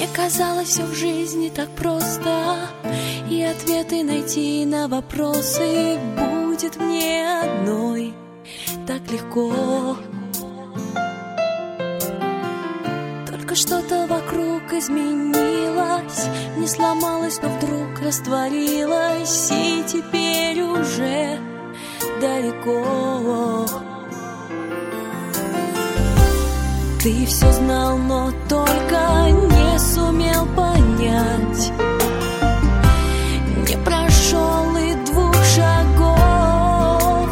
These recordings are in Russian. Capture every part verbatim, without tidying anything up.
Мне казалось, все в жизни так просто, и ответы найти на вопросы будет мне одной так легко. Только что-то вокруг изменилось, не сломалось, но вдруг растворилось, и теперь уже далеко. Ты все знал, но только не сумел понять, не прошел и двух шагов.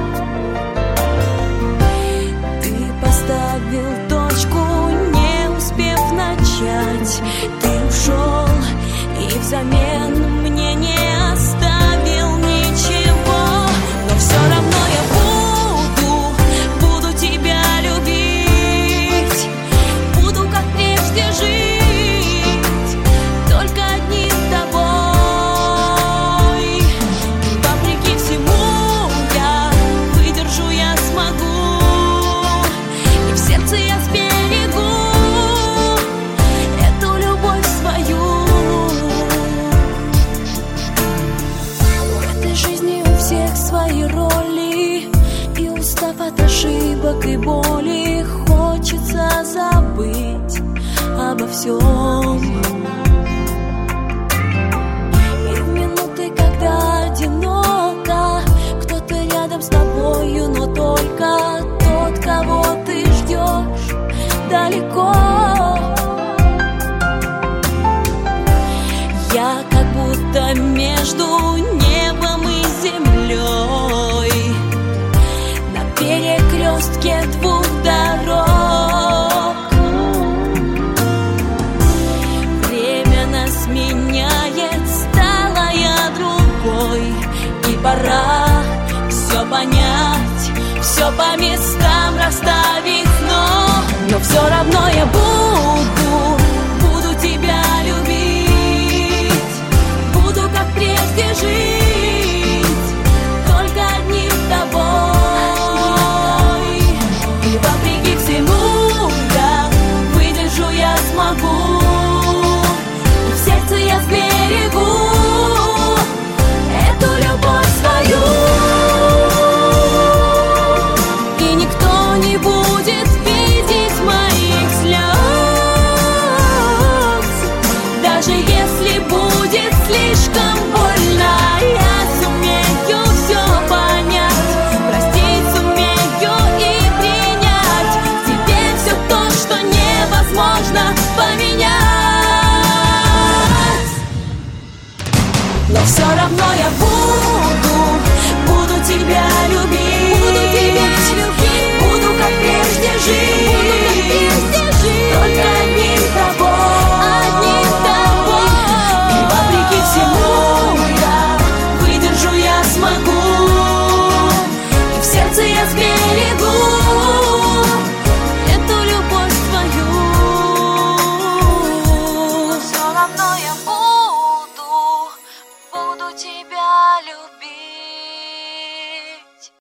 Ты поставил точку, не успев начать. Ты ушел и взамен мне не оставил ничего. Но все равно я буду, буду тебя любить, буду как прежде жить, только одним с тобой. Вопреки всему я выдержу, я смогу, и в сердце я сберегу эту любовь свою. В этой жизни у всех свои роли, и устав от ошибок и боли, хочется забыть обо всем. И в минуты, когда одиноко, кто-то рядом с тобою, но только тот, кого ты ждешь далеко. Я как будто между небом и землей, на перекрестке двух дорог. Время нас меняет, стала я другой, и пора все понять, все по местам расставить, но, но все равно я буду,